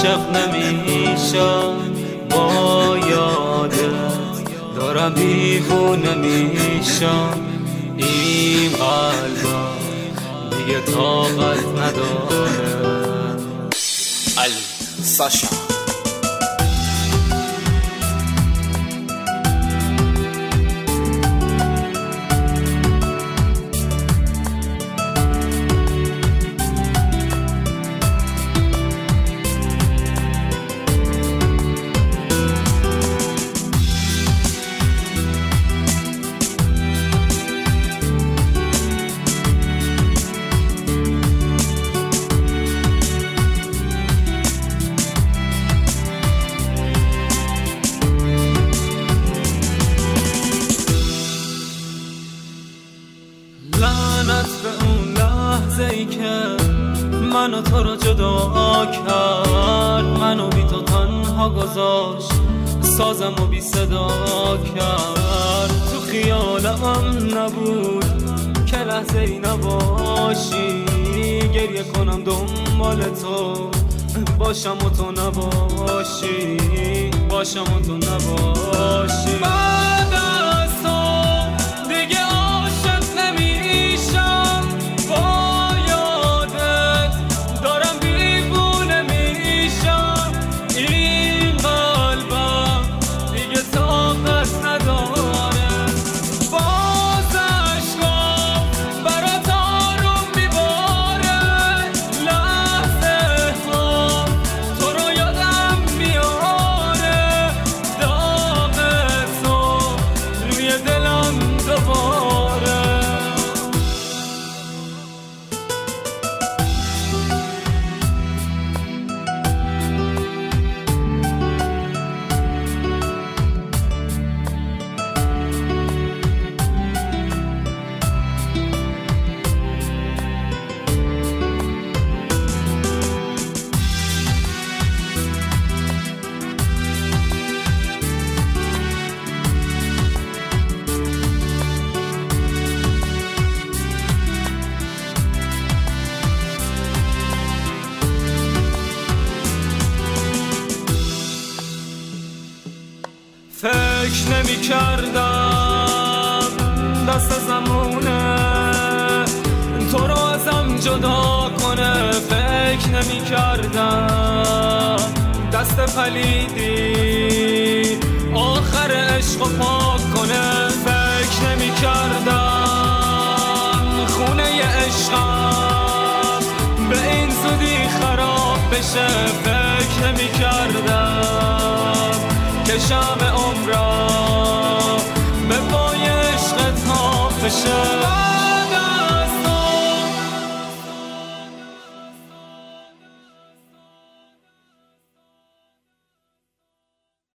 عاشق نمیشم، با یادت دارم دیوونه میشم. این قلبم دیگه طاقت نداره. علی ساشا لعنت به اون لحظه ای که منو تو رو جدا کرد، منو بی تو تنها گذاشت، سازم و بی صدا کرد. تو خیالم نبود که لحظه ای نباشی، گریه کنم دنبال تو باشم و تو نباشی، باشم و تو نباشی. بعد از تو دیگه عاشق نمیشم، با یادت دارم دیوونه میشم. این قلبم دیگه طاقت نداره، باز عشقام برات آروم میباره. لحظه ها تو رو یادم میاره، داغ تو روی دلم دوباره. فکر نمی کردم دست زمونه تو رو ازم جدا کنه، فکر نمی کردم دست پلیدی آخر عشق پاک کنه. فکر نمی کردم خونه عشقم به این زودی خراب بشه، فکر نمی کردم که شب عمرم به پای عشقت ها بشه.